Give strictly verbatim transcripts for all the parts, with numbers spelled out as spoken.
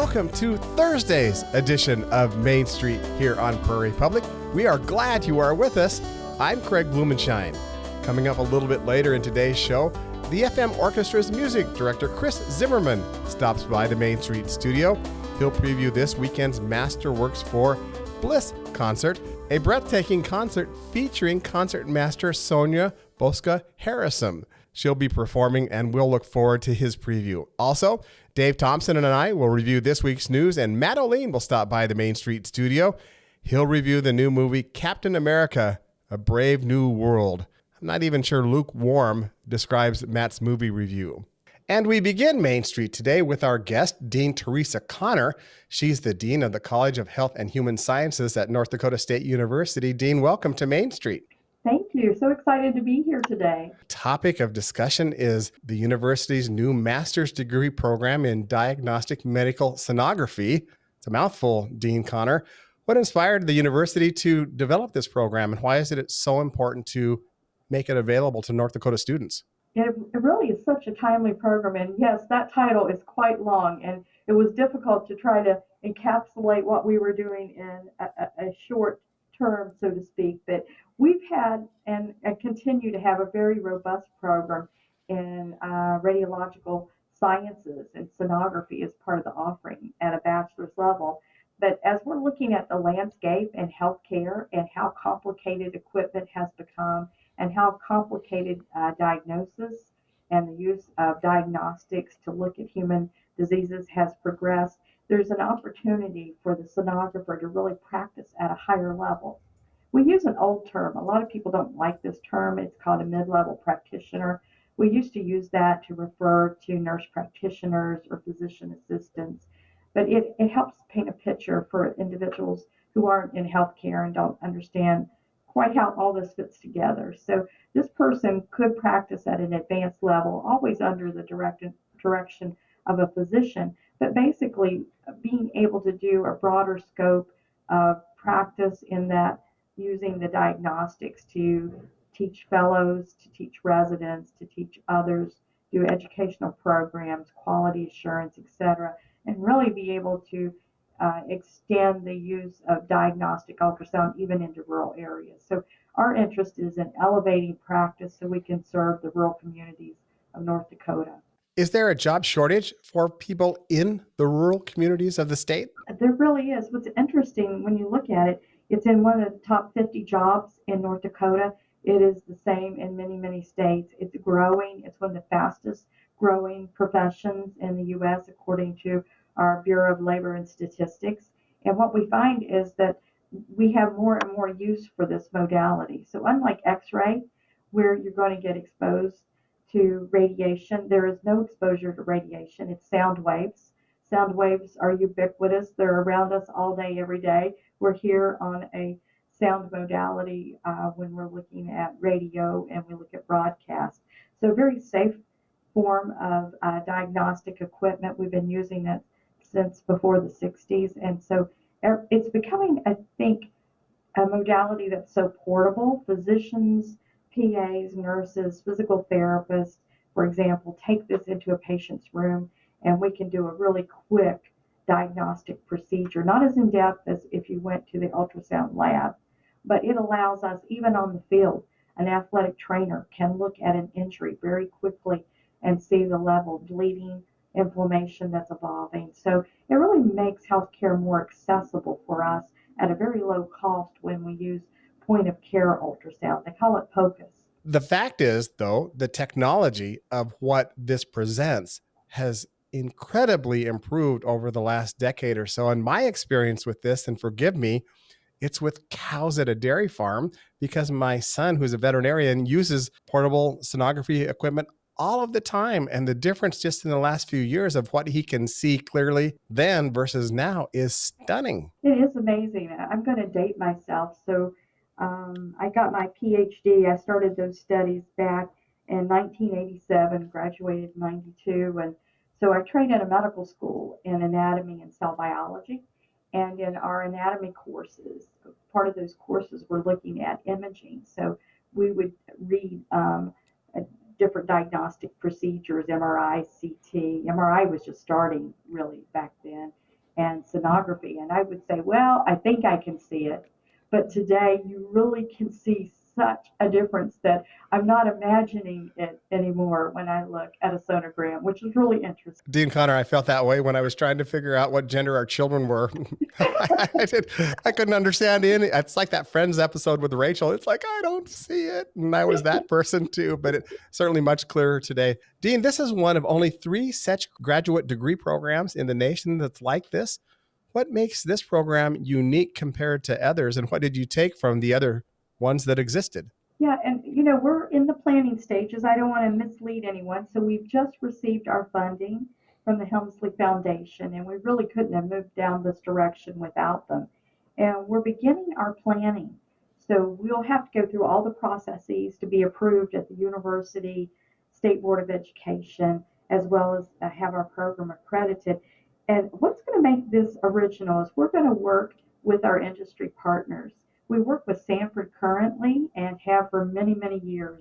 welcome to Thursday's edition of Main Street here on Prairie Public. We are glad you are with us. I'm Craig Blumenshine. Coming up a little bit later in today's show, the F M Orchestra's music director Chris Zimmerman stops by the Main Street studio. He'll preview this weekend's Masterworks for Bliss concert, a breathtaking concert featuring concertmaster Sonia Bosca Harrison. She'll be performing, and we'll look forward to his preview. Also, Dave Thompson and I will review this week's news, and Matt O'Lean will stop by the Main Street studio. He'll review the new movie Captain America: A Brave New World. I'm not even sure lukewarm describes Matt's movie review. And we begin Main Street today with our guest, Dean Teresa Connor. She's the Dean of the College of Health and Human Sciences at North Dakota State University. Dean, welcome to Main Street. Thank you. So excited to be here today. Topic of discussion is the university's new master's degree program in diagnostic medical sonography. It's a mouthful, Dean Connor. What inspired the university to develop this program, and why is it so important to make it available to North Dakota students? It, it really is such a timely program. And yes, that title is quite long, and it was difficult to try to encapsulate what we were doing in a, a, a short term, so to speak. But we've had and, and continue to have a very robust program in uh, radiological sciences, and sonography is part of the offering at a bachelor's level. But as we're looking at the landscape and healthcare and how complicated equipment has become and how complicated uh, diagnosis and the use of diagnostics to look at human diseases has progressed, there's an opportunity for the sonographer to really practice at a higher level. We use an old term. A lot of people don't like this term. It's called a mid-level practitioner. We used to use that to refer to nurse practitioners or physician assistants, but it, it helps paint a picture for individuals who aren't in healthcare and don't understand quite how all this fits together. So this person could practice at an advanced level, always under the direct direction of a physician, but basically being able to do a broader scope of practice in that, using the diagnostics to teach fellows, to teach residents, to teach others, do educational programs, quality assurance, et cetera, and really be able to uh, extend the use of diagnostic ultrasound even into rural areas. So our interest is in elevating practice so we can serve the rural communities of North Dakota. Is there a job shortage for people in the rural communities of the state? There really is. What's interesting when you look at it, it's in one of the top fifty jobs in North Dakota. It is the same in many, many states. It's growing. It's one of the fastest growing professions in the U S according to our Bureau of Labor and Statistics. And what we find is that we have more and more use for this modality. So unlike X-ray, where you're going to get exposed to radiation, there is no exposure to radiation. It's sound waves. Sound waves are ubiquitous. They're around us all day, every day. We're here on a sound modality uh, when we're looking at radio and we look at broadcast. So very safe form of uh, diagnostic equipment. We've been using it since before the sixties. And so it's becoming, I think, a modality that's so portable. Physicians, P As, nurses, physical therapists, for example, take this into a patient's room and we can do a really quick diagnostic procedure, not as in-depth as if you went to the ultrasound lab, but it allows us, even on the field, an athletic trainer can look at an injury very quickly and see the level of bleeding, inflammation that's evolving. So it really makes healthcare more accessible for us at a very low cost when we use point of care ultrasound. They call it POCUS. The fact is, though, the technology of what this presents has incredibly improved over the last decade or so. And my experience with this, and forgive me, it's with cows at a dairy farm, because my son, who's a veterinarian, uses portable sonography equipment all of the time. And the difference just in the last few years of what he can see clearly then versus now is stunning. It is amazing. I'm going to date myself. So um, I got my P H D. I started those studies back in nineteen eighty-seven, graduated in ninety-two. And so I trained in a medical school in anatomy and cell biology. And in our anatomy courses, part of those courses were looking at imaging. So we would read um, a, different diagnostic procedures, M R I, C T. M R I was just starting really back then. and sonography. And I would say, well, I think I can see it. But today you really can see such a difference that I'm not imagining it anymore when I look at a sonogram, which is really interesting. Dean Connor, I felt that way when I was trying to figure out what gender our children were. I did. I couldn't understand any. It's like that Friends episode with Rachel. It's like, I don't see it. And I was that person too, but it's certainly much clearer today. Dean, this is one of only three such graduate degree programs in the nation that's like this. What makes this program unique compared to others, and what did you take from the other ones that existed? Yeah, and you know, we're in the planning stages. I don't want to mislead anyone. So we've just received our funding from the Helmsley Foundation, and we really couldn't have moved down this direction without them. And we're beginning our planning. So we'll have to go through all the processes to be approved at the University, State Board of Education, as well as uh, have our program accredited. And what's going to make this original is we're going to work with our industry partners. We work with Sanford currently and have for many, many years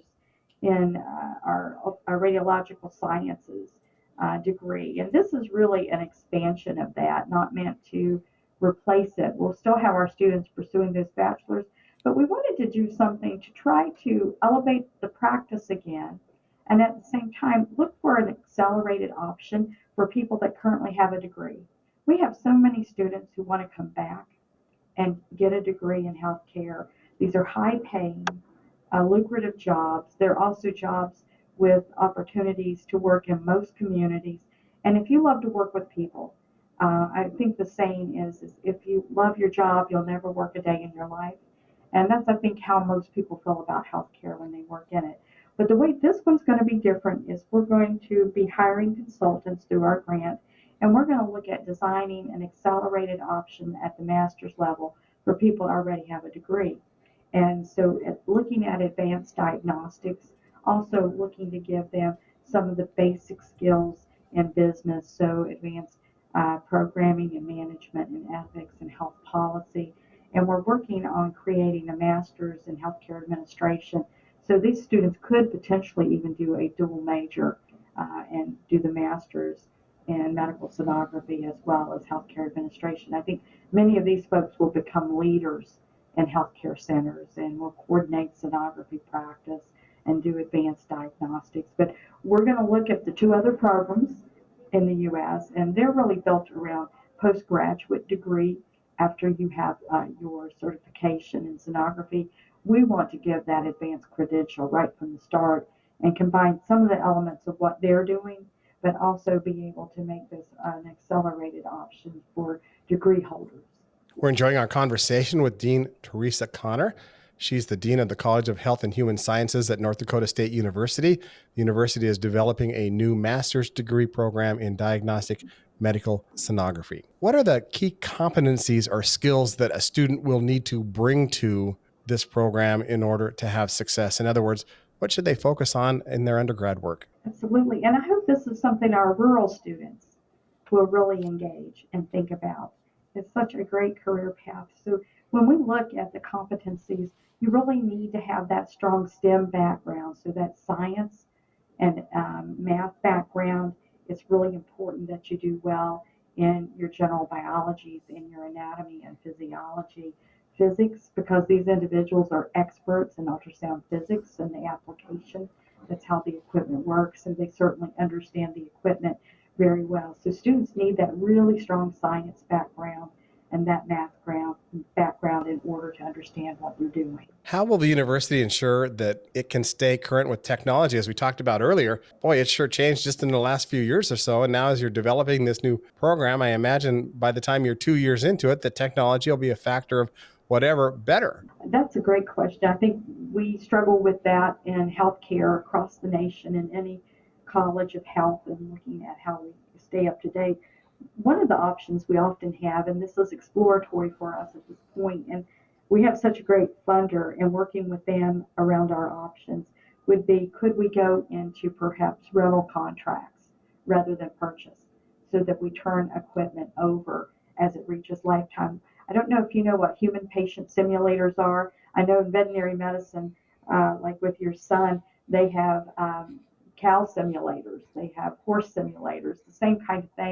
in uh, our, our radiological sciences uh, degree. And this is really an expansion of that, not meant to replace it. We'll still have our students pursuing those bachelor's, but we wanted to do something to try to elevate the practice again. And at the same time, look for an accelerated option for people that currently have a degree. We have so many students who want to come back and get a degree in healthcare. These are high paying, uh, lucrative jobs. They're also jobs with opportunities to work in most communities. And if you love to work with people, uh, I think the saying is, is if you love your job, you'll never work a day in your life. And that's, I think, how most people feel about healthcare when they work in it. But the way this one's going to be different is we're going to be hiring consultants through our grant, and we're going to look at designing an accelerated option at the master's level for people that already have a degree. And so at looking at advanced diagnostics, also looking to give them some of the basic skills in business, so advanced uh, programming and management and ethics and health policy. And we're working on creating a master's in healthcare administration. So these students could potentially even do a dual major uh, and do the master's in medical sonography as well as healthcare administration. I think many of these folks will become leaders in healthcare centers and will coordinate sonography practice and do advanced diagnostics. But we're going to look at the two other programs in the U S, and they're really built around postgraduate degree after you have uh, your certification in sonography. We want to give that advanced credential right from the start and combine some of the elements of what they're doing, but also be able to make this an accelerated option for degree holders. We're enjoying our conversation with Dean Teresa Connor. She's the Dean of the College of Health and Human Sciences at North Dakota State University. The university is developing a new master's degree program in diagnostic medical sonography. What are the key competencies or skills that a student will need to bring to this program in order to have success? In other words, what should they focus on in their undergrad work? Absolutely. And I hope this is something our rural students will really engage and think about. It's such a great career path. So when we look at the competencies, you really need to have that strong STEM background. So that science and um, math background, it's really important that you do well in your general biologies, in your anatomy and physiology. Physics, because these individuals are experts in ultrasound physics and the application. That's how the equipment works, and they certainly understand the equipment very well. So students need that really strong science background and that math ground, background in order to understand what you're doing. How will the university ensure that it can stay current with technology? As we talked about earlier, boy, it's sure changed just in the last few years or so. And now as you're developing this new program, I imagine by the time you're two years into it, the technology will be a factor of whatever better. That's a great question. I think we struggle with that in healthcare across the nation in any college of health and looking at how we stay up to date. One of the options we often have, and this is exploratory for us at this point, and we have such a great funder and working with them around our options, would be could we go into perhaps rental contracts rather than purchase so that we turn equipment over as it reaches lifetime. I don't know if you know what human patient simulators are. I know in veterinary medicine, uh, like with your son, they have um, cow simulators, they have horse simulators, the same kind of thing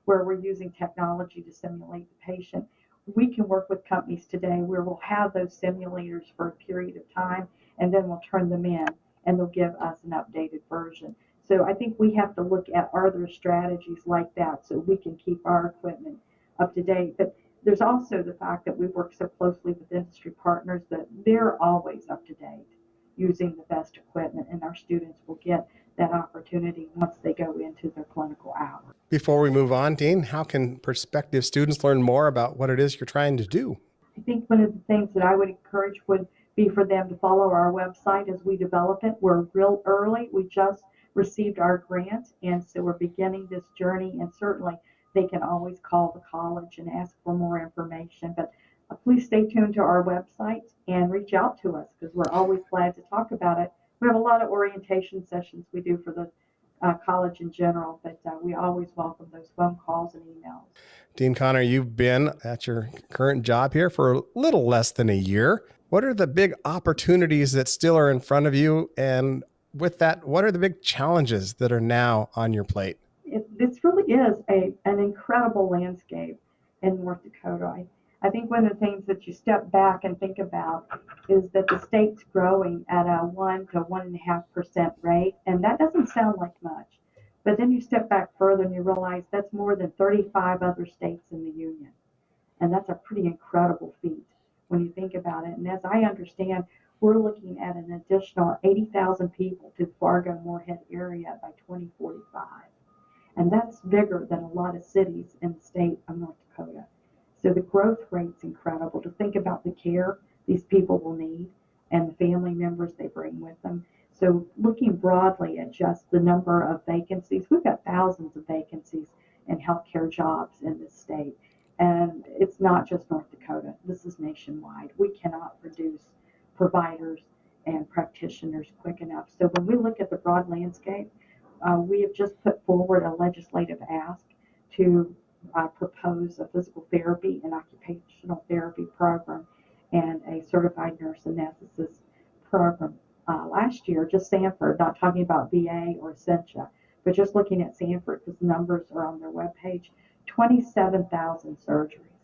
where we're using technology to simulate the patient. We can work with companies today where we'll have those simulators for a period of time, and then we'll turn them in and they'll give us an updated version. So I think we have to look at, are there strategies like that so we can keep our equipment up to date. But there's also the fact that we work so closely with industry partners that they're always up to date using the best equipment, and our students will get that opportunity once they go into their clinical hours. Before we move on, Dean, how can prospective students learn more about what it is you're trying to do? I think one of the things that I would encourage would be for them to follow our website as we develop it. We're real early. We just received our grant, and so we're beginning this journey, and certainly they can always call the college and ask for more information. But uh, please stay tuned to our website and reach out to us, because we're always glad to talk about it. We have a lot of orientation sessions we do for the uh, college in general, but uh, we always welcome those phone calls and emails. Dean Connor, you've been at your current job here for a little less than a year. What are the big opportunities that still are in front of you? And with that, what are the big challenges that are now on your plate? It, this really is a, an incredible landscape in North Dakota. I, I think one of the things that you step back and think about is that the state's growing at a one to one and a half percent rate, and that doesn't sound like much. But then you step back further and you realize that's more than thirty-five other states in the union, and that's a pretty incredible feat when you think about it. And as I understand, we're looking at an additional eighty thousand people to the Fargo-Moorhead area by twenty forty-five. And that's bigger than a lot of cities in the state of North Dakota. So the growth rate's incredible. To think about the care these people will need and the family members they bring with them. So looking broadly at just the number of vacancies, we've got thousands of vacancies in healthcare jobs in this state. And it's not just North Dakota. This is nationwide. We cannot produce providers and practitioners quick enough. So when we look at the broad landscape, Uh, we have just put forward a legislative ask to uh, propose a physical therapy and occupational therapy program and a certified nurse anesthetist program. Uh, last year, just Sanford, not talking about V A or Essentia, but just looking at Sanford, because the numbers are on their webpage, twenty-seven thousand surgeries.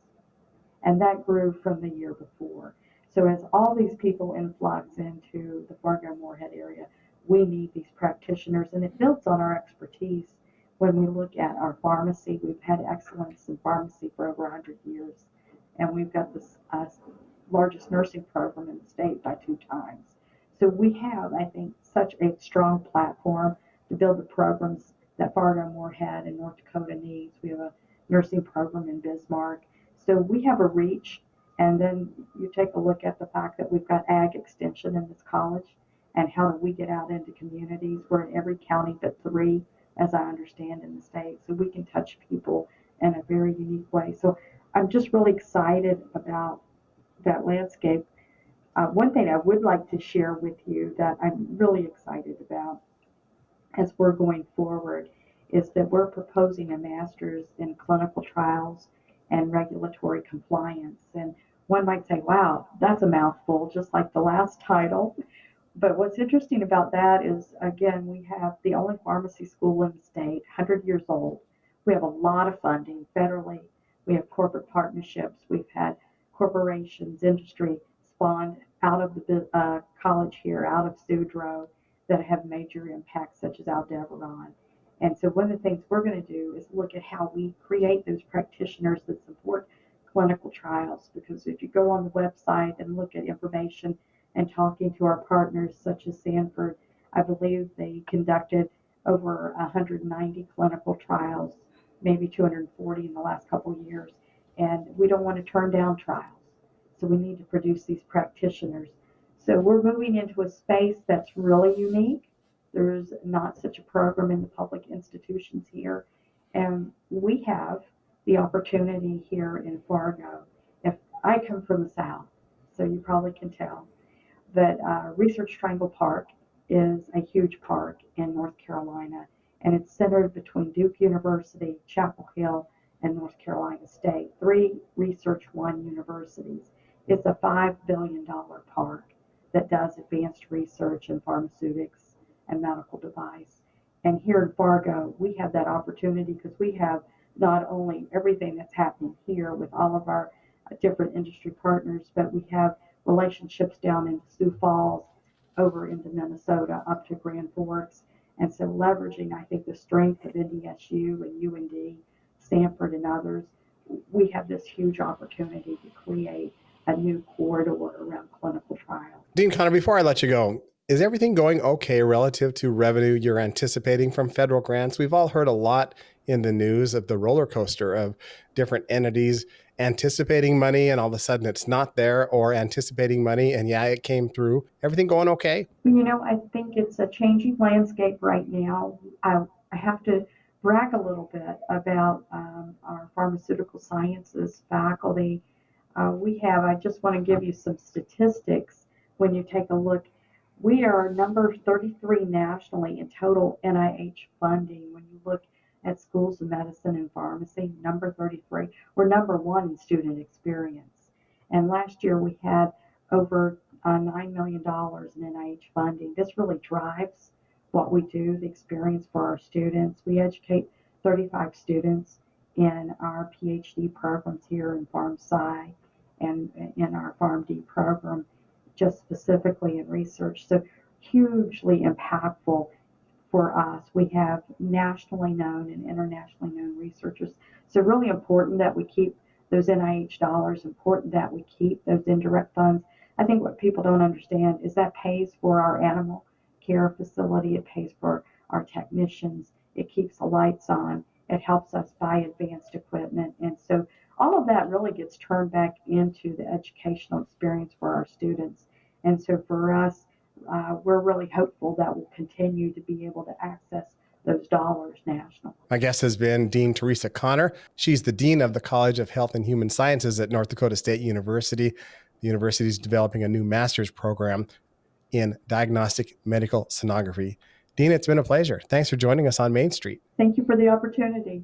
And that grew from the year before. So as all these people influx into the Fargo-Moorhead area, we need these practitioners, and it builds on our expertise. When we look at our pharmacy, we've had excellence in pharmacy for over one hundred years, and we've got the uh, largest nursing program in the state by two times. So we have, I think, such a strong platform to build the programs that Fargo-Moorhead and North Dakota needs. We have a nursing program in Bismarck. So we have a reach, and then you take a look at the fact that we've got ag extension in this college. And how do we get out into communities? We're in every county but three, as I understand, in the state. So we can touch people in a very unique way. So I'm just really excited about that landscape. Uh, one thing I would like to share with you that I'm really excited about as we're going forward is that we're proposing a master's in clinical trials and regulatory compliance. And one might say, wow, that's a mouthful, just like the last title. But what's interesting about that is, again, we have the only pharmacy school in the state, one hundred years old. We have a lot of funding federally. We have corporate partnerships. We've had corporations, industry spawned out of the uh, college here, out of Sudro, that have major impacts, such as Aldebaran. And so one of the things we're going to do is look at how we create those practitioners that support clinical trials. Because if you go on the website and look at information and talking to our partners such as Sanford, I believe they conducted over one hundred ninety clinical trials, maybe two hundred forty in the last couple of years. And we don't want to turn down trials. So we need to produce these practitioners. So we're moving into a space that's really unique. There's not such a program in the public institutions here. And we have the opportunity here in Fargo. If I come from the South, so you probably can tell, that uh, Research Triangle Park is a huge park in North Carolina, and it's centered between Duke University, Chapel Hill, and North Carolina State, three Research One universities. It's a five billion dollars park that does advanced research in pharmaceutics and medical device. And here in Fargo, we have that opportunity because we have not only everything that's happening here with all of our uh, different industry partners, but we have relationships down in Sioux Falls, over into Minnesota, up to Grand Forks. And so leveraging, I think, the strength of N D S U and U N D, Stanford and others, we have this huge opportunity to create a new corridor around clinical trials. Dean Connor, before I let you go, is everything going okay relative to revenue you're anticipating from federal grants? We've all heard a lot in the news of the roller coaster of different entities anticipating money and all of a sudden it's not there, or anticipating money and yeah, it came through. Everything going okay? You know, I think it's a changing landscape right now. I, I have to brag a little bit about um, our pharmaceutical sciences faculty. Uh, we have, I just want to give you some statistics when you take a look. We are number thirty-three nationally in total N I H funding. When you look at schools of medicine and pharmacy, number thirty-three. We're number one in student experience. And last year we had over uh, nine million dollars in N I H funding. This really drives what we do, the experience for our students. We educate thirty-five students in our PhD programs here in PharmSci and in our PharmD program, just specifically in research. So hugely impactful for us. We have nationally known and internationally known researchers. So really important that we keep those N I H dollars, important that we keep those indirect funds. I think what people don't understand is that pays for our animal care facility, it pays for our technicians, it keeps the lights on, it helps us buy advanced equipment. And so all of that really gets turned back into the educational experience for our students. And so for us, uh, we're really hopeful that we'll continue to be able to access those dollars nationally. My guest has been Dean Teresa Connor. She's the Dean of the College of Health and Human Sciences at North Dakota State University. The university is developing a new master's program in diagnostic medical sonography. Dean, it's been a pleasure. Thanks for joining us on Main Street. Thank you for the opportunity.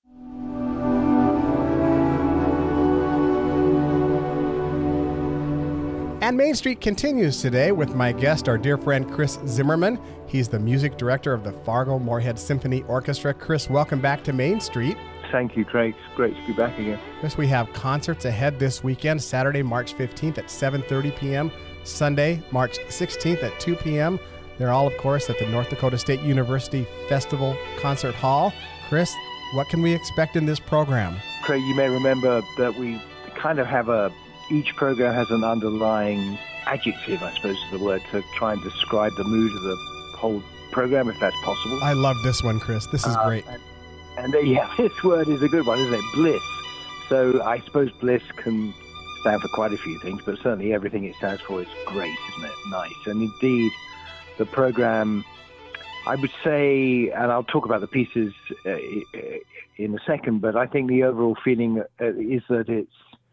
And Main Street continues today with my guest, our dear friend Chris Zimmerman. He's the music director of the Fargo-Moorhead Symphony Orchestra. Chris, welcome back to Main Street. Thank you, Craig. It's great to be back again. Chris, we have concerts ahead this weekend, Saturday, March fifteenth at seven thirty p.m., Sunday, March sixteenth at two p.m. They're all, of course, at the North Dakota State University Festival Concert Hall. Chris, what can we expect in this program? Craig, you may remember that we kind of have a, each program has an underlying adjective, I suppose is the word, to try and describe the mood of the whole program, if that's possible. I love this one, Chris. This is uh, great. And, and uh, yeah, this word is a good one, isn't it? Bliss. So I suppose bliss can stand for quite a few things, but certainly everything it stands for is great, isn't it? Nice. And indeed, the program, I would say, and I'll talk about the pieces uh, in a second, but I think the overall feeling uh, is that it's,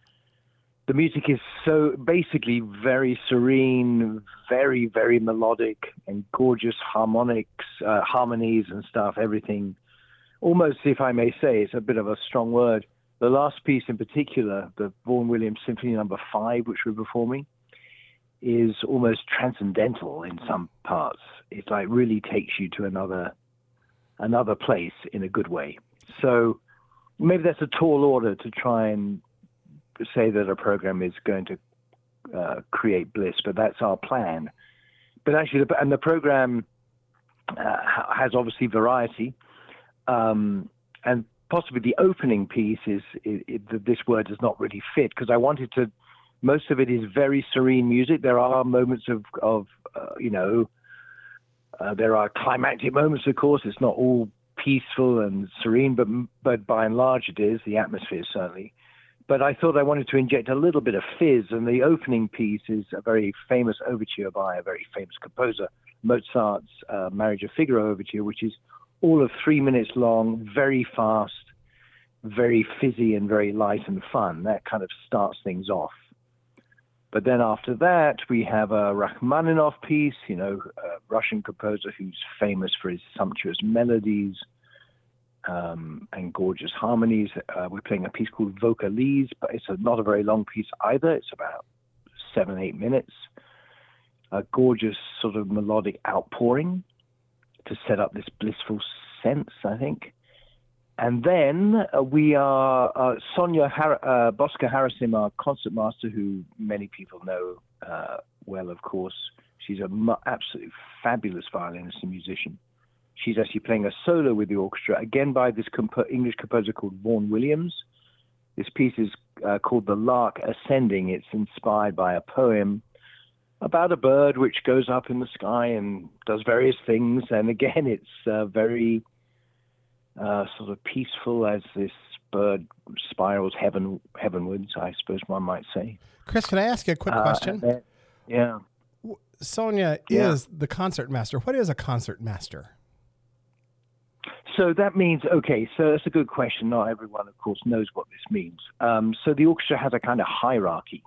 the music is so basically very serene, very, very melodic and gorgeous harmonics, uh, harmonies and stuff, everything. Almost, if I may say, it's a bit of a strong word. The last piece in particular, the Vaughan Williams Symphony Number Five, which we're performing, is almost transcendental in some parts. It like really takes you to another another place in a good way. So maybe that's a tall order to try and say that a program is going to uh, create bliss, but that's our plan. But actually, the, and the program uh, has obviously variety, um, and possibly the opening piece is it, it, this word does not really fit, because I wanted to. Most of it is very serene music. There are moments of, of uh, you know, uh, there are climactic moments, of course. It's not all peaceful and serene, but but by and large it is, the atmosphere certainly. But I thought I wanted to inject a little bit of fizz, and the opening piece is a very famous overture by a very famous composer, Mozart's uh, Marriage of Figaro overture, which is all of three minutes long, very fast, very fizzy and very light and fun. That kind of starts things off. But then after that, we have a Rachmaninoff piece, you know, a Russian composer who's famous for his sumptuous melodies um, and gorgeous harmonies. Uh, we're playing a piece called Vocalise, but it's a, not a very long piece either. It's about seven, eight minutes. A gorgeous sort of melodic outpouring to set up this blissful sense, I think. and then uh, we are uh, Sonia Har- uh, Bosca-Harasim, our concertmaster, who many people know uh, well, of course. She's an mu- absolutely fabulous violinist and musician. She's actually playing a solo with the orchestra, again by this comp- English composer called Vaughan Williams. This piece is uh, called The Lark Ascending. It's inspired by a poem about a bird which goes up in the sky and does various things. And again, it's uh, very uh, sort of peaceful as this bird spirals heaven heavenwards, I suppose one might say. Chris, can I ask you a quick Uh, question? then- yeah. Sonia Yeah. is the concert master. What is a concert master? So that means, okay, so that's a good question. Not everyone, of course, knows what this means. Um, so the orchestra has a kind of hierarchy.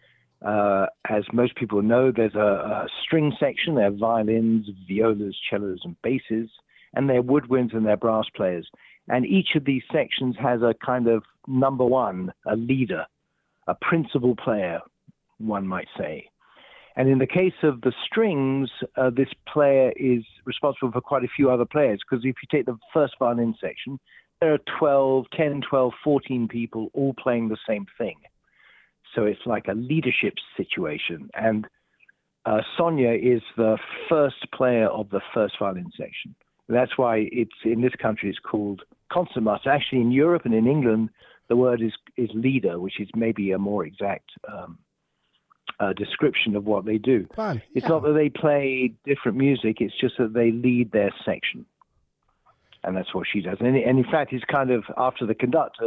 Uh, as most people know, there's a, a string section. There are violins, violas, cellos, and basses, and there are woodwinds and there are brass players. And each of these sections has a kind of number one, a leader, a principal player, one might say. And in the case of the strings, uh, this player is responsible for quite a few other players, because if you take the first violin section, there are twelve, ten, twelve, fourteen people all playing the same thing. So it's like a leadership situation. And uh, Sonia is the first player of the first violin section. That's why it's in this country it's called concertmaster. Actually, in Europe and in England, the word is, is leader, which is maybe a more exact um Uh, description of what they do. Fun. It's Yeah. not that they play different music, it's just that they lead their section. And that's what she does. And, and in fact, it's kind of, after the conductor,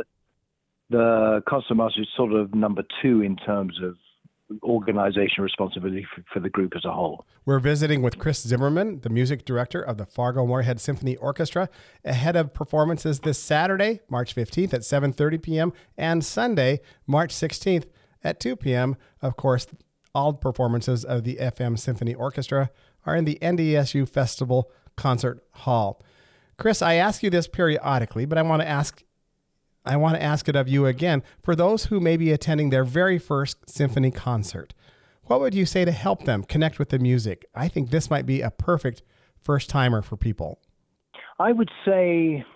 the concertmaster is sort of number two in terms of organization responsibility for, for the group as a whole. We're visiting with Chris Zimmerman, the music director of the Fargo-Moorhead Symphony Orchestra, ahead of performances this Saturday, March fifteenth at seven thirty p.m. and Sunday, March sixteenth at two p.m. Of course, all performances of the F M Symphony Orchestra are in the N D S U Festival Concert Hall. Chris, I ask you this periodically, but I want to ask I want to ask it of you again. For those who may be attending their very first symphony concert, what would you say to help them connect with the music? I think this might be a perfect first-timer for people. I would say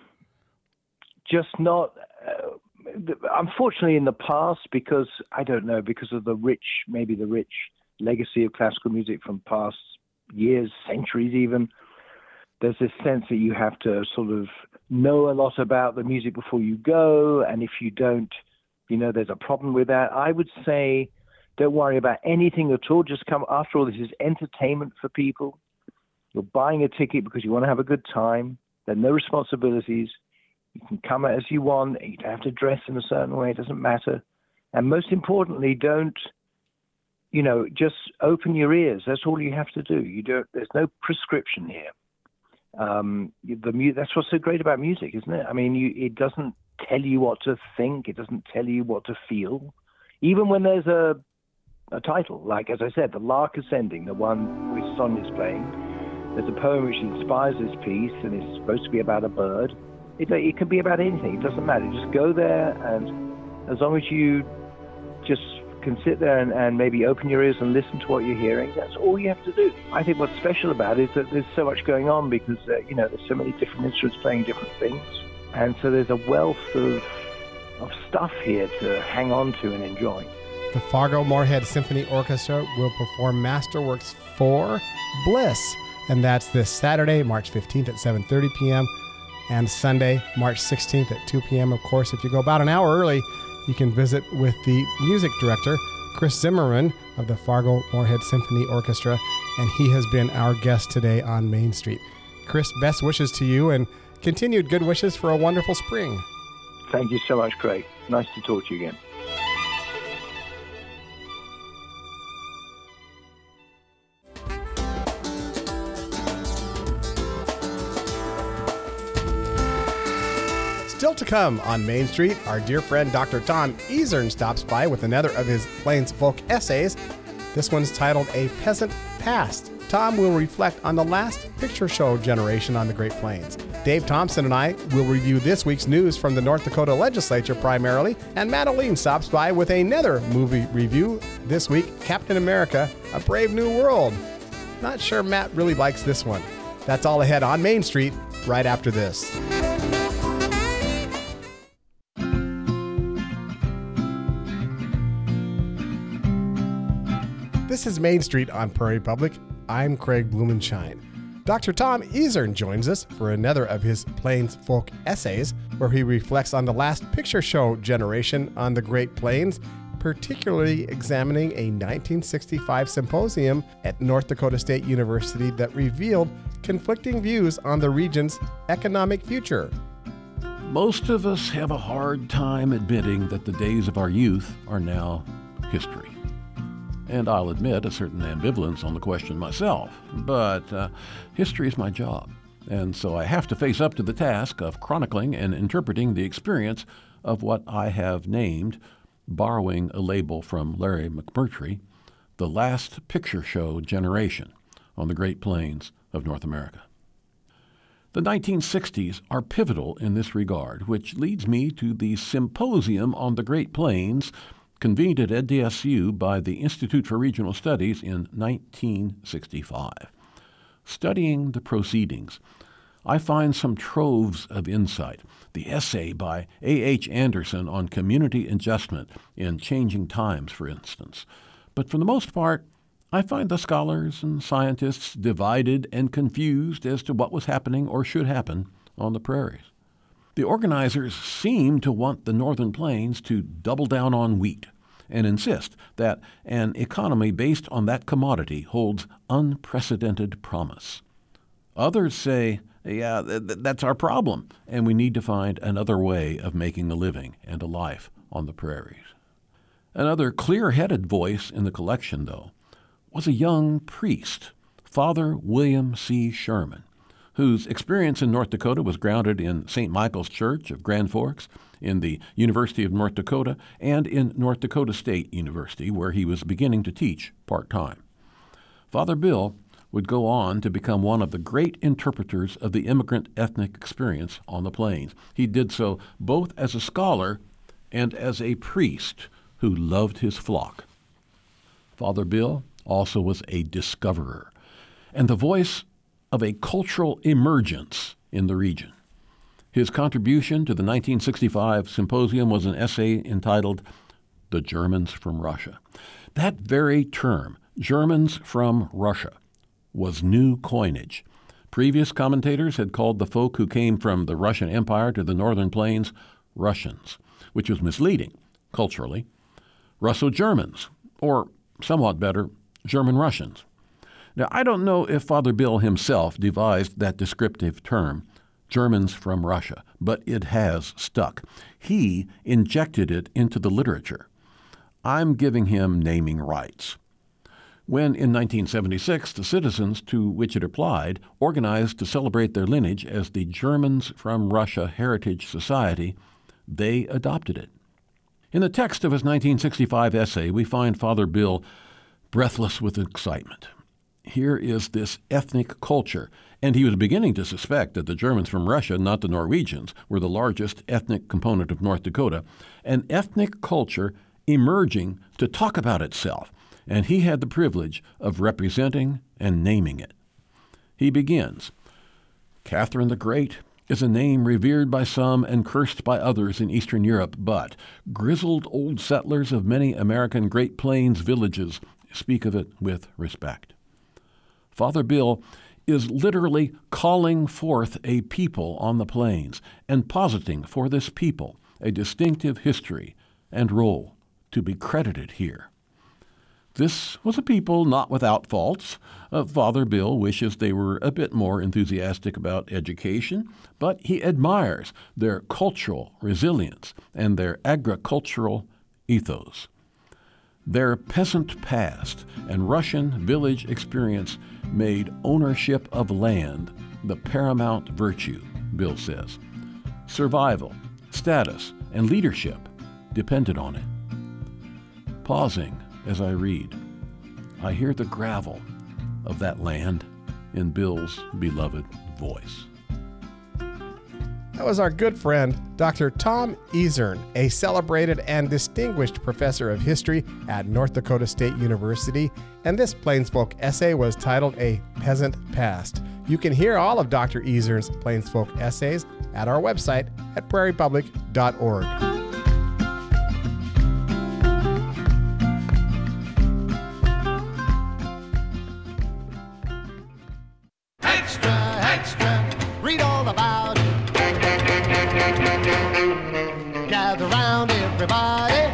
just not... Uh, unfortunately, in the past, because, I don't know, because of the rich, maybe the rich legacy of classical music from past years, centuries even, there's this sense that you have to sort of know a lot about the music before you go, and if you don't, you know, there's a problem with that. I would say don't worry about anything at all. Just come. After all, this is entertainment for people. You're buying a ticket because you want to have a good time. There are no responsibilities. You can come as you want. You don't have to dress in a certain way. It doesn't matter. And most importantly, don't, you know, just open your ears. That's all you have to do. You don't. There's no prescription here. Um, the mu- That's what's so great about music, isn't it? I mean, you, it doesn't tell you what to think. It doesn't tell you what to feel. Even when there's a a title, like, as I said, The Lark Ascending, the one which Sonia's playing. There's a poem which inspires this piece, and it's supposed to be about a bird. It, it can be about anything. It doesn't matter. Just go there, and as long as you just can sit there and, and maybe open your ears and listen to what you're hearing, that's all you have to do. I think what's special about it is that there's so much going on because, uh, you know, there's so many different instruments playing different things. And so there's a wealth of, of stuff here to hang on to and enjoy. The Fargo-Moorhead Symphony Orchestra will perform Masterworks four, Bliss, and that's this Saturday, March fifteenth at seven thirty p.m. and Sunday, March sixteenth at two p.m. Of course, if you go about an hour early, you can visit with the music director, Chris Zimmerman of the Fargo-Moorhead Symphony Orchestra, and he has been our guest today on Main Street. Chris, best wishes to you and continued good wishes for a wonderful spring. Thank you so much, Craig. Nice to talk to you again. Still to come on Main Street, our dear friend Doctor Tom Easern stops by with another of his Plains folk essays. This one's titled A Peasant Past. Tom will reflect on the last picture show generation on the Great Plains. Dave Thompson and I will review this week's news from the North Dakota legislature primarily, and Matt Oline stops by with another movie review this week, Captain America, A Brave New World. Not sure Matt really likes this one. That's all ahead on Main Street right after this. This is Main Street on Prairie Public. I'm Craig Blumenshine. Doctor Tom Ezern joins us for another of his Plains Folk essays, where he reflects on the last picture show generation on the Great Plains, particularly examining a nineteen sixty-five symposium at North Dakota State University that revealed conflicting views on the region's economic future. Most of us have a hard time admitting that the days of our youth are now history. And I'll admit a certain ambivalence on the question myself, but uh, history is my job, and so I have to face up to the task of chronicling and interpreting the experience of what I have named, borrowing a label from Larry McMurtry, the last picture show generation on the Great Plains of North America. The nineteen sixties are pivotal in this regard, which leads me to the Symposium on the Great Plains convened at N D S U by the Institute for Regional Studies in nineteen sixty-five. Studying the proceedings, I find some troves of insight. The essay by A H Anderson on community adjustment in changing times, for instance. But for the most part, I find the scholars and scientists divided and confused as to what was happening or should happen on the prairies. The organizers seem to want the Northern Plains to double down on wheat and insist that an economy based on that commodity holds unprecedented promise. Others say, yeah, th- that's our problem, and we need to find another way of making a living and a life on the prairies. Another clear-headed voice in the collection, though, was a young priest, Father William C. Sherman, whose experience in North Dakota was grounded in Saint Michael's Church of Grand Forks, in the University of North Dakota, and in North Dakota State University, where he was beginning to teach part-time. Father Bill would go on to become one of the great interpreters of the immigrant ethnic experience on the plains. He did so both as a scholar and as a priest who loved his flock. Father Bill also was a discoverer and the voice of a cultural emergence in the region. His contribution to the nineteen sixty-five symposium was an essay entitled The Germans from Russia. That very term, Germans from Russia, was new coinage. Previous commentators had called the folk who came from the Russian Empire to the Northern Plains Russians, which was misleading culturally. Russo-Germans, or somewhat better, German-Russians. Now, I don't know if Father Bill himself devised that descriptive term, Germans from Russia, but it has stuck. He injected it into the literature. I'm giving him naming rights. When, in nineteen seventy-six, the citizens to which it applied organized to celebrate their lineage as the Germans from Russia Heritage Society, they adopted it. In the text of his nineteen sixty-five essay, we find Father Bill breathless with excitement. Here is this ethnic culture, and he was beginning to suspect that the Germans from Russia, not the Norwegians, were the largest ethnic component of North Dakota, an ethnic culture emerging to talk about itself, and he had the privilege of representing and naming it. He begins, Catherine the Great is a name revered by some and cursed by others in Eastern Europe, but grizzled old settlers of many American Great Plains villages speak of it with respect. Father Bill is literally calling forth a people on the plains and positing for this people a distinctive history and role to be credited here. This was a people not without faults. Uh, Father Bill wishes they were a bit more enthusiastic about education, but he admires their cultural resilience and their agricultural ethos. Their peasant past and Russian village experience made ownership of land the paramount virtue, Bill says. Survival, status, and leadership depended on it. Pausing as I read, I hear the gravel of that land in Bill's beloved voice. That was our good friend, Doctor Tom Ezern, a celebrated and distinguished professor of history at North Dakota State University, and this Plains Folk essay was titled A Peasant Past. You can hear all of Doctor Ezern's Plains Folk essays at our website at prairie public dot org. about it. Gather round, everybody.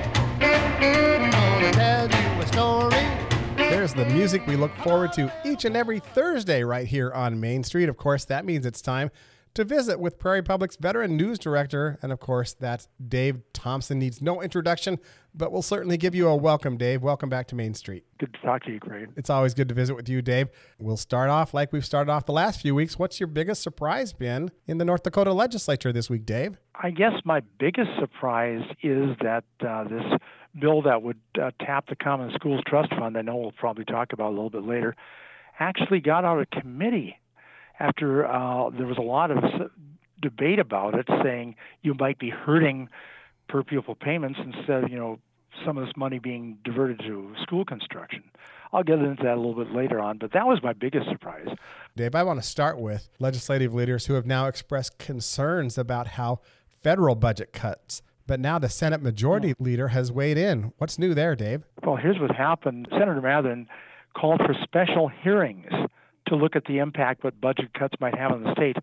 I'm gonna tell you a story. There's the music we look forward to each and every Thursday right here on Main Street. Of course, that means it's time to visit with Prairie Public's veteran news director. And of course, that's Dave Thompson. Needs no introduction, but we'll certainly give you a welcome, Dave. Welcome back to Main Street. Good to talk to you, Craig. It's always good to visit with you, Dave. We'll start off like we've started off the last few weeks. What's your biggest surprise been in the North Dakota legislature this week, Dave? I guess my biggest surprise is that uh, this bill that would uh, tap the Common Schools Trust Fund, I know we'll probably talk about a little bit later, actually got out of committee after uh, there was a lot of debate about it, saying you might be hurting per pupil payments instead of, you know, some of this money being diverted to school construction. I'll get into that a little bit later on, but that was my biggest surprise. Dave, I want to start with legislative leaders who have now expressed concerns about how federal budget cuts, but now the Senate Majority oh. Leader has weighed in. What's new there, Dave? Well, here's what happened. Senator Matherin called for special hearings to look at the impact what budget cuts might have on the state.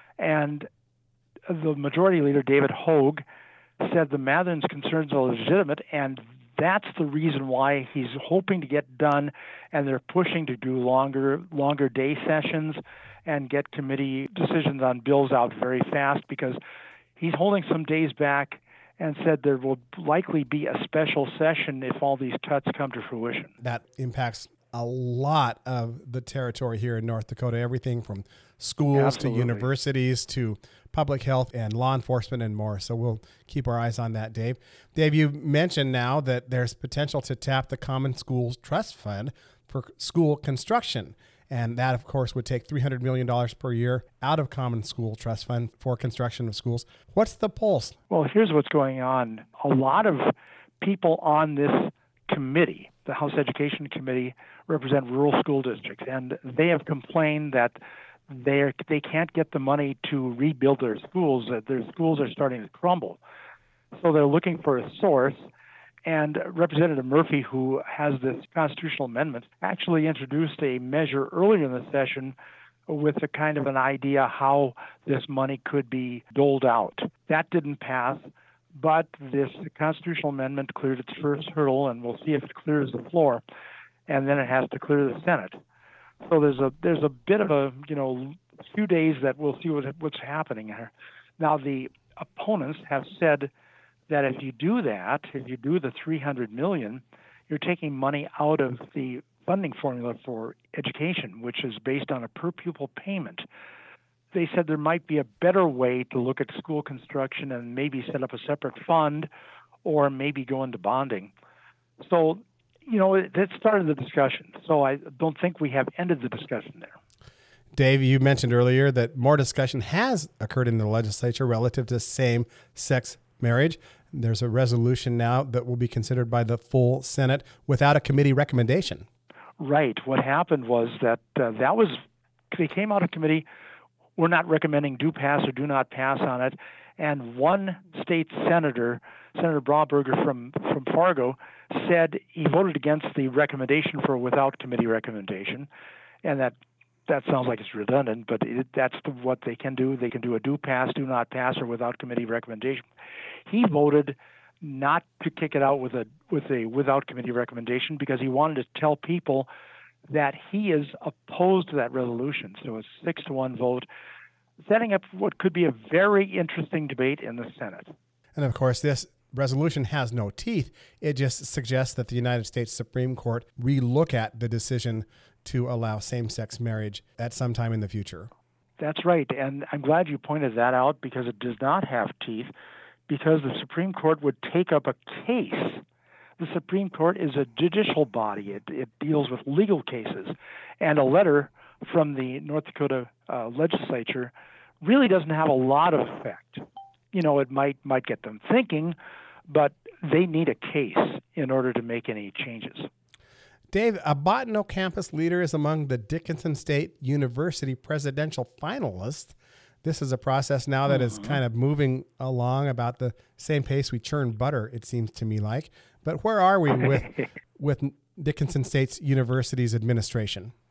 And the Majority Leader, David Hogue, said the Matherin's concerns are legitimate, and that's the reason why he's hoping to get done, and they're pushing to do longer longer day sessions and get committee decisions on bills out very fast, because he's holding some days back and said there will likely be a special session if all these cuts come to fruition. That impacts a lot of the territory here in North Dakota, everything from schools Absolutely. to universities to public health and law enforcement and more. So we'll keep our eyes on that, Dave. Dave, you mentioned now that there's potential to tap the Common Schools Trust Fund for school construction. And that, of course, would take three hundred million dollars per year out of Common School Trust Fund for construction of schools. What's the pulse? Well, here's what's going on. A lot of people on this committee, the House Education Committee, represent rural school districts, and they have complained that they they can't get the money to rebuild their schools, that their schools are starting to crumble. So they're looking for a source, and Representative Murphy, who has this constitutional amendment, actually introduced a measure earlier in the session with a kind of an idea how this money could be doled out. That didn't pass, but this constitutional amendment cleared its first hurdle, and we'll see if it clears the floor, and then it has to clear the Senate. So there's a there's a bit of a, you know, few days that we'll see what, what's happening here. Now, the opponents have said that if you do that, if you do the three hundred million dollars, you're taking money out of the funding formula for education, which is based on a per pupil payment. They said there might be a better way to look at school construction and maybe set up a separate fund or maybe go into bonding. So, you know, that started the discussion. So I don't think we have ended the discussion there. Dave, you mentioned earlier that more discussion has occurred in the legislature relative to same-sex marriage. There's a resolution now that will be considered by the full Senate without a committee recommendation. Right. What happened was that uh, that was, they came out of committee, we're not recommending do pass or do not pass on it. And one state senator, Senator Brauberger from, from Fargo, said he voted against the recommendation for a without committee recommendation. And that that sounds like it's redundant, but it, that's the, what they can do. They can do a do pass, do not pass, or without committee recommendation. He voted not to kick it out with a with a without committee recommendation because he wanted to tell people that he is opposed to that resolution. So a six to one vote, setting up what could be a very interesting debate in the Senate. And of course, this resolution has no teeth. It just suggests that the United States Supreme Court relook at the decision to allow same-sex marriage at some time in the future. That's right, and I'm glad you pointed that out because it does not have teeth, because the Supreme Court would take up a case. The Supreme Court is a judicial body. It, it deals with legal cases, and a letter from the North Dakota uh, legislature really doesn't have a lot of effect. You know, it might might get them thinking, but they need a case in order to make any changes. Dave, a Bottineau campus leader is among the Dickinson State University presidential finalists. This is a process now that mm-hmm. is kind of moving along about the same pace we churn butter, it seems to me like. But where are we with with Dickinson State University's administration?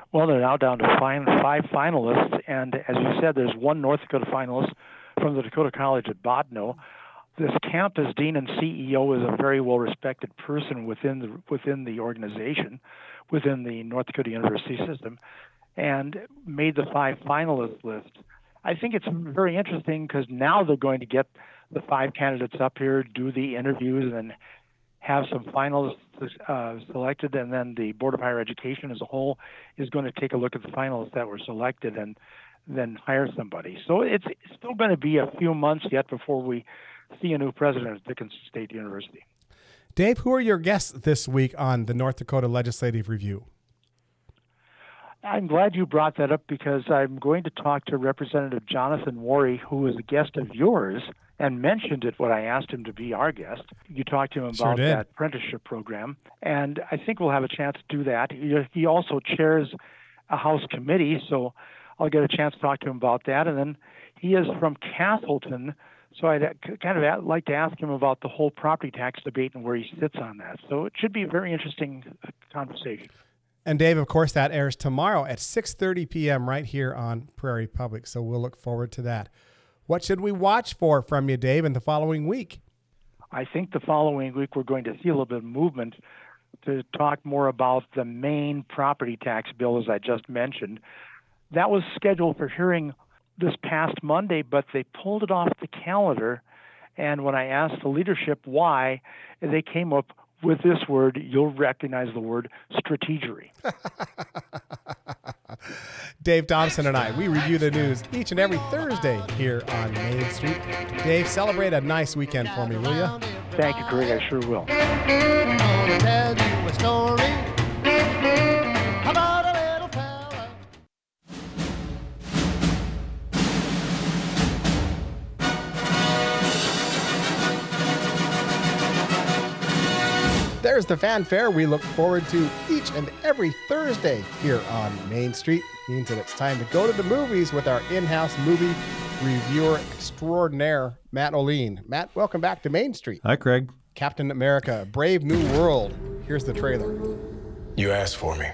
Well, they're now down to five, five finalists, and as you said, there's one North Dakota finalist from the Dakota College at Bottineau. This campus dean and C E O is a very well-respected person within the within the organization, within the North Dakota University system, and made the five finalist list. I think it's very interesting because now they're going to get the five candidates up here, do the interviews, and have some finalists uh, selected, and then the Board of Higher Education as a whole is going to take a look at the finalists that were selected and then hire somebody. So it's still going to be a few months yet before we see a new president at Dickinson State University. Dave, who are your guests this week on the North Dakota Legislative Review? I'm glad you brought that up because I'm going to talk to Representative Jonathan Worry, who is a guest of yours and mentioned it when I asked him to be our guest. You talked to him Sure about did. that apprenticeship program, and I think we'll have a chance to do that. He he also chairs a House committee, so I'll get a chance to talk to him about that. And then he is from Castleton, so I'd kind of like to ask him about the whole property tax debate and where he sits on that. So it should be a very interesting conversation. And Dave, of course, that airs tomorrow at six thirty p.m. right here on Prairie Public, so we'll look forward to that. What should we watch for from you, Dave, in the following week? I think the following week we're going to see a little bit of movement to talk more about the main property tax bill, as I just mentioned. That was scheduled for hearing this past Monday, but they pulled it off the calendar. And when I asked the leadership why, they came up with this word. You'll recognize the word strategery. Dave Thompson and I, we review the news each and every Thursday here on Main Street. Dave, celebrate a nice weekend for me, will you? Thank you, Greg. I sure will. Gonna tell you a story about a little fella. There's the fanfare we look forward to each and every Thursday here on Main Street. Means that it's time to go to the movies with our in-house movie reviewer extraordinaire, Matt Oline. Matt, welcome back to Main Street. Hi, Craig. Captain America, Brave New World. Here's the trailer. You asked for me.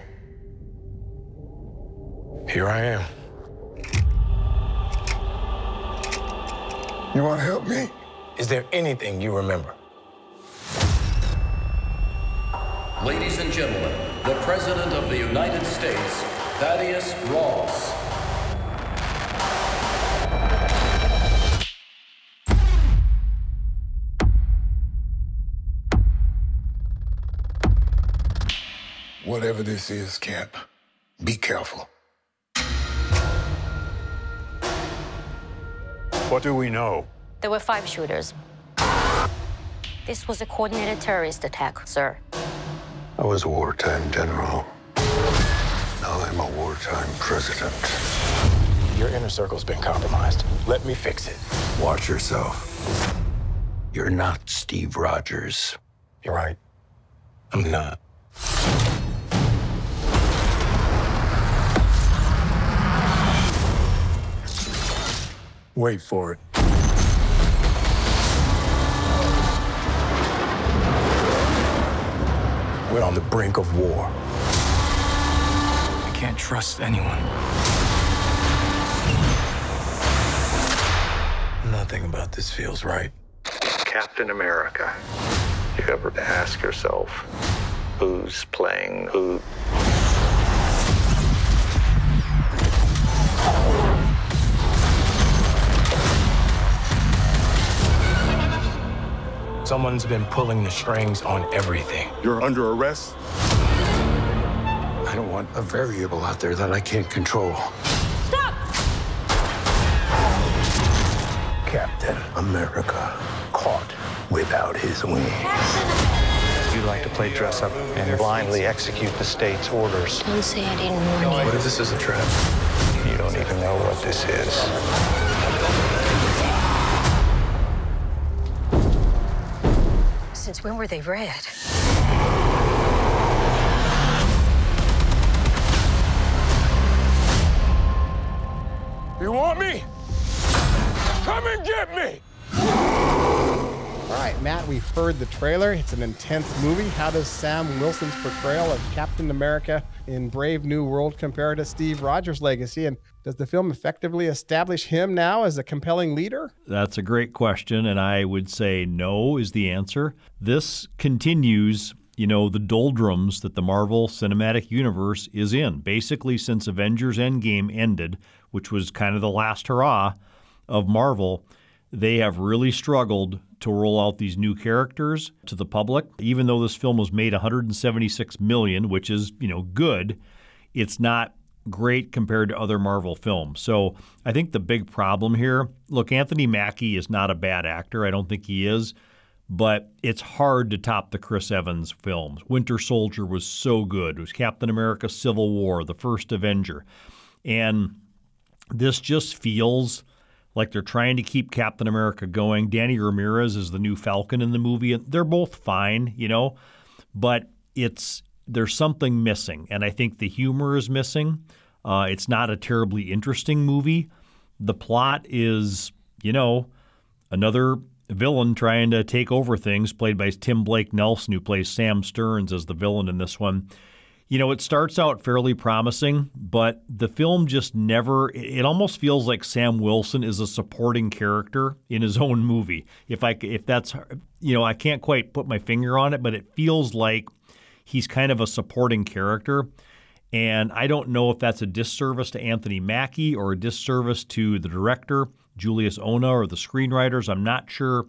Here I am. You want to help me? Is there anything you remember? Ladies and gentlemen, the President of the United States, Thaddeus Ross. Whatever this is, Cap, be careful. What do we know? There were five shooters. This was a coordinated terrorist attack, sir. I was a wartime general. Now I'm a wartime president. Your inner circle's been compromised. Let me fix it. Watch yourself. You're not Steve Rogers. You're right. I'm not. Wait for it. We're on the brink of war. I can't trust anyone. Nothing about this feels right. Captain America. You ever ask yourself, who's playing who? Someone's been pulling the strings on everything. You're under arrest? I don't want a variable out there that I can't control. Stop! Captain America caught without his wings. You like to play dress up and blindly execute the state's orders. Don't say I didn't warn you. What if this is a trap? You don't even know what this is. Since when were they red? You want me? Come and get me! All right, Matt, we've heard the trailer. It's an intense movie. How does Sam Wilson's portrayal of Captain America in Brave New World compare to Steve Rogers' legacy? And does the film effectively establish him now as a compelling leader? That's a great question, and I would say no is the answer. This continues, you know, the doldrums that the Marvel Cinematic Universe is in. Basically, since Avengers Endgame ended, which was kind of the last hurrah of Marvel, they have really struggled to roll out these new characters to the public. Even though this film was made one hundred seventy-six million dollars, which is, you know, good, it's not great compared to other Marvel films. So I think the big problem here, look, Anthony Mackie is not a bad actor. I don't think he is. But it's hard to top the Chris Evans films. Winter Soldier was so good. It was Captain America Civil War, the first Avenger. And this just feels like they're trying to keep Captain America going. Danny Ramirez is the new Falcon in the movie. And they're both fine, you know, but it's there's something missing. And I think the humor is missing. Uh, it's not a terribly interesting movie. The plot is, you know, another villain trying to take over things, played by Tim Blake Nelson, who plays Sam Stearns as the villain in this one. You know, it starts out fairly promising, but the film just never, it almost feels like Sam Wilson is a supporting character in his own movie. If I, if that's, you know, I can't quite put my finger on it, but it feels like he's kind of a supporting character. And I don't know if that's a disservice to Anthony Mackie or a disservice to the director, Julius Ona, or the screenwriters. I'm not sure.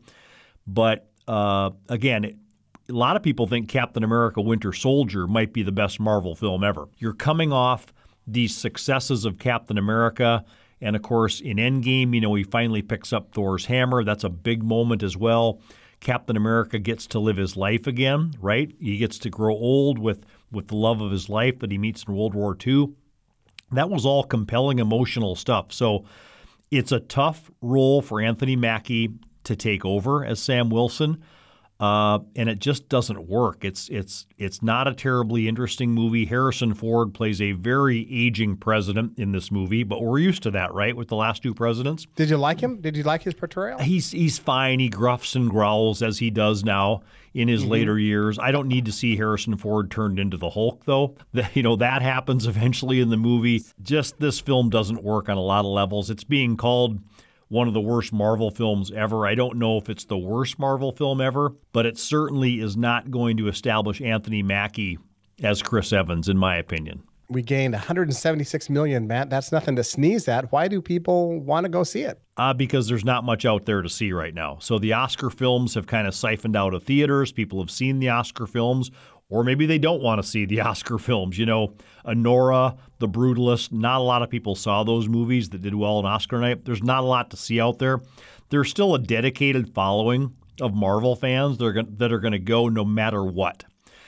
But uh, again, it, a lot of people think Captain America Winter Soldier might be the best Marvel film ever. You're coming off these successes of Captain America. And, of course, in Endgame, you know, he finally picks up Thor's hammer. That's a big moment as well. Captain America gets to live his life again, right? He gets to grow old with, with the love of his life that he meets in World War Two. That was all compelling, emotional stuff. So it's a tough role for Anthony Mackie to take over as Sam Wilson. Uh, and it just doesn't work. It's it's it's not a terribly interesting movie. Harrison Ford plays a very aging president in this movie, but we're used to that, right, with the last two presidents. Did you like him? Did you like his portrayal? He's he's fine. He gruffs and growls as he does now in his mm-hmm. later years. I don't need to see Harrison Ford turned into the Hulk, though. The, you know, that happens eventually in the movie. Just this film doesn't work on a lot of levels. It's being called one of the worst Marvel films ever. I don't know if it's the worst Marvel film ever, but it certainly is not going to establish Anthony Mackie as Chris Evans, in my opinion. We gained one hundred seventy-six million dollars, Matt. That's nothing to sneeze at. Why do people want to go see it? Uh, because there's not much out there to see right now. So the Oscar films have kind of siphoned out of theaters. People have seen the Oscar films, or maybe they don't want to see the Oscar films. You know, Anora, The Brutalist, not a lot of people saw those movies that did well on Oscar night. There's not a lot to see out there. There's still a dedicated following of Marvel fans that are going, that are going to go no matter what.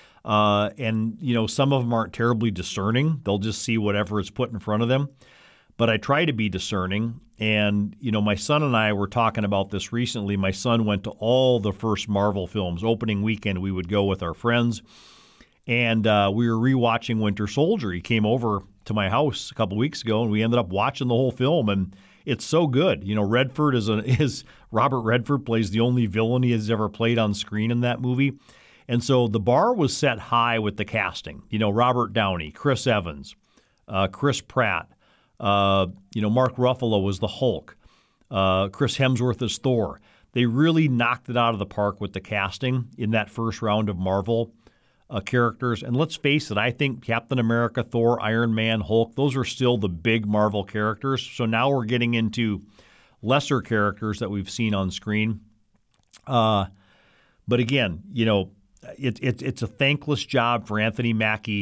Uh, and, you know, some of them aren't terribly discerning. They'll just see whatever is put in front of them. But I try to be discerning. And, you know, my son and I were talking about this recently. My son went to all the first Marvel films. Opening weekend, we would go with our friends. And uh, we were rewatching Winter Soldier. He came over to my house a couple weeks ago, and we ended up watching the whole film. And it's so good. You know, Redford is a, is Robert Redford plays the only villain he has ever played on screen in that movie. And so the bar was set high with the casting. You know, Robert Downey, Chris Evans, uh, Chris Pratt. Uh, you know, Mark Ruffalo was the Hulk. Uh, Chris Hemsworth is Thor. They really knocked it out of the park with the casting in that first round of Marvel uh, characters. And let's face it, I think Captain America, Thor, Iron Man, Hulk, those are still the big Marvel characters. So now we're getting into lesser characters that we've seen on screen. Uh, but again, you know, it, it, it's a thankless job for Anthony Mackie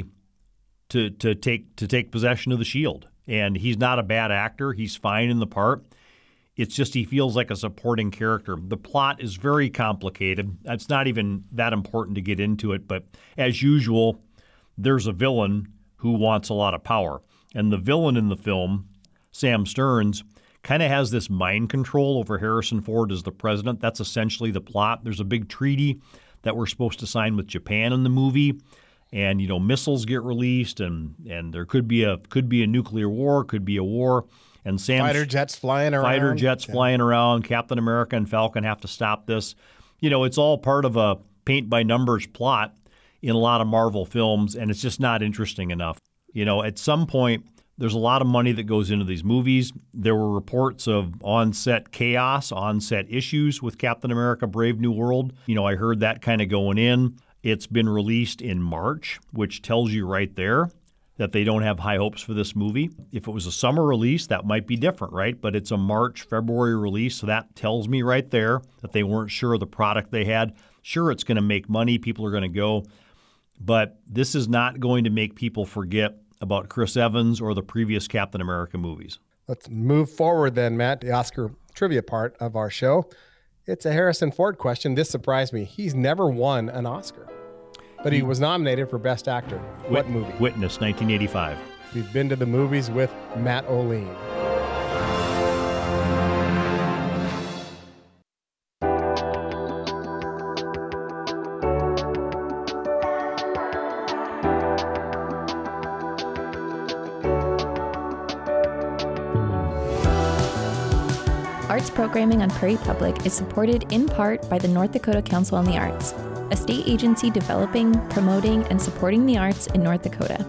to to take to take possession of the shield. And he's not a bad actor. He's fine in the part. It's just he feels like a supporting character. The plot is very complicated. It's not even that important to get into it. But as usual, there's a villain who wants a lot of power. And the villain in the film, Sam Stearns, kind of has this mind control over Harrison Ford as the president. That's essentially the plot. There's a big treaty that we're supposed to sign with Japan in the movie. And, you know, missiles get released, and, and there could be a could be a nuclear war, could be a war. And Sam fighter jets flying around. Fighter jets yeah. flying around. Captain America and Falcon have to stop this. you know, it's all part of a paint-by-numbers plot in a lot of Marvel films, and it's just not interesting enough. You know, at some point, there's a lot of money that goes into these movies. There were reports of on-set chaos, on-set issues with Captain America Brave New World. You know, I heard that kind of going in. It's been released in March, which tells you right there that they don't have high hopes for this movie. If it was a summer release, that might be different, right? But it's a March, February release, so that tells me right there that they weren't sure of the product they had. Sure, it's going to make money. People are going to go. But this is not going to make people forget about Chris Evans or the previous Captain America movies. Let's move forward then, Matt, the Oscar trivia part of our show. It's a Harrison Ford question. This surprised me. He's never won an Oscar, but he was nominated for Best Actor. What Wit- movie? Witness, nineteen eighty-five. We've been to the movies with Matt O'Lean. Arts programming on Prairie Public is supported in part by the North Dakota Council on the Arts, a state agency developing, promoting, and supporting the arts in North Dakota.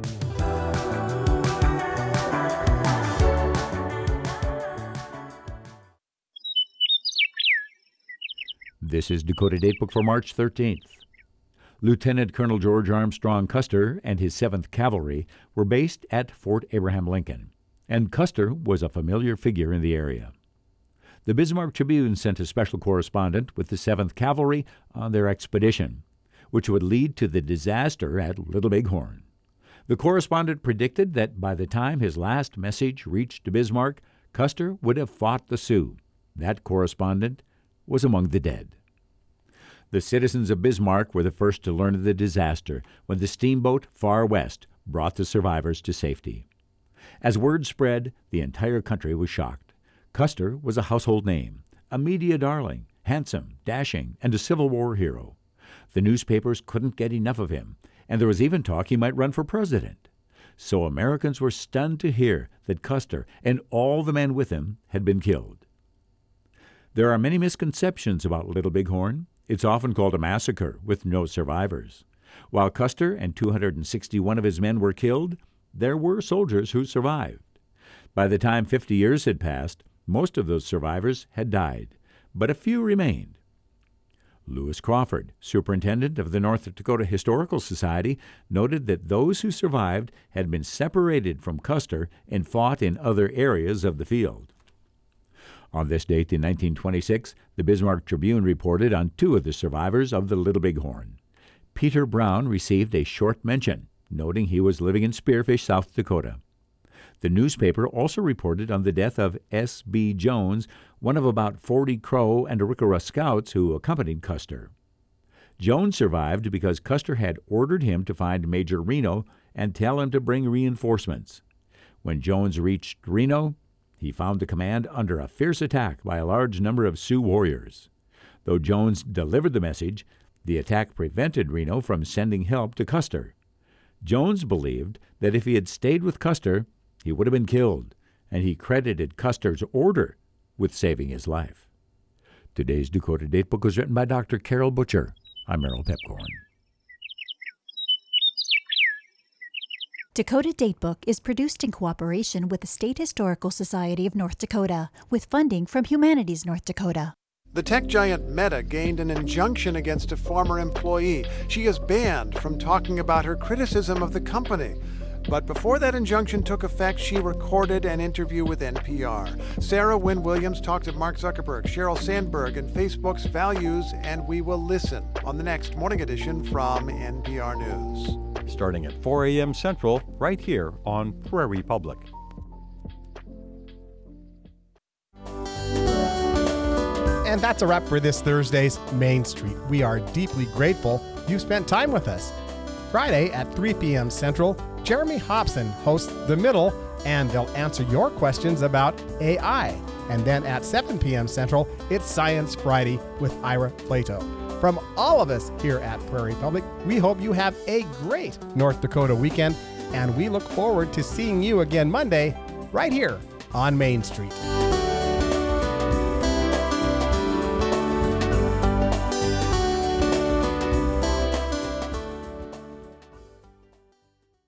This is Dakota Datebook for March thirteenth. Lieutenant Colonel George Armstrong Custer and his seventh Cavalry were based at Fort Abraham Lincoln, and Custer was a familiar figure in the area. The Bismarck Tribune sent a special correspondent with the seventh Cavalry on their expedition, which would lead to the disaster at Little Bighorn. The correspondent predicted that by the time his last message reached Bismarck, Custer would have fought the Sioux. That correspondent was among the dead. The citizens of Bismarck were the first to learn of the disaster when the steamboat Far West brought the survivors to safety. As word spread, the entire country was shocked. Custer was a household name, a media darling, handsome, dashing, and a Civil War hero. The newspapers couldn't get enough of him, and there was even talk he might run for president. So Americans were stunned to hear that Custer and all the men with him had been killed. There are many misconceptions about Little Bighorn. It's often called a massacre with no survivors. While Custer and two hundred sixty-one of his men were killed, there were soldiers who survived. By the time fifty years had passed, most of those survivors had died, but a few remained. Lewis Crawford, superintendent of the North Dakota Historical Society, noted that those who survived had been separated from Custer and fought in other areas of the field. On this date in nineteen twenty-six, the Bismarck Tribune reported on two of the survivors of the Little Bighorn. Peter Brown received a short mention, noting he was living in Spearfish, South Dakota. The newspaper also reported on the death of S B Jones, one of about forty Crow and Arikara scouts who accompanied Custer. Jones survived because Custer had ordered him to find Major Reno and tell him to bring reinforcements. When Jones reached Reno, he found the command under a fierce attack by a large number of Sioux warriors. Though Jones delivered the message, the attack prevented Reno from sending help to Custer. Jones believed that if he had stayed with Custer, he would have been killed, and he credited Custer's order with saving his life. Today's Dakota Datebook was written by Doctor Carol Butcher. I'm Merrill Pepcorn. Dakota Datebook is produced in cooperation with the State Historical Society of North Dakota, with funding from Humanities North Dakota. The tech giant Meta gained an injunction against a former employee. She is banned from talking about her criticism of the company. But before that injunction took effect, she recorded an interview with N P R. Sarah Wynne Williams talked to Mark Zuckerberg, Sheryl Sandberg, and Facebook's values, and we will listen on the next morning edition from N P R News. Starting at four a.m. Central, right here on Prairie Public. And that's a wrap for this Thursday's Main Street. We are deeply grateful you spent time with us. Friday at three p.m. Central, Jeremy Hobson hosts The Middle, and they'll answer your questions about A I. And then at seven p.m. Central, it's Science Friday with Ira Plato. From all of us here at Prairie Public, we hope you have a great North Dakota weekend, and we look forward to seeing you again Monday right here on Main Street.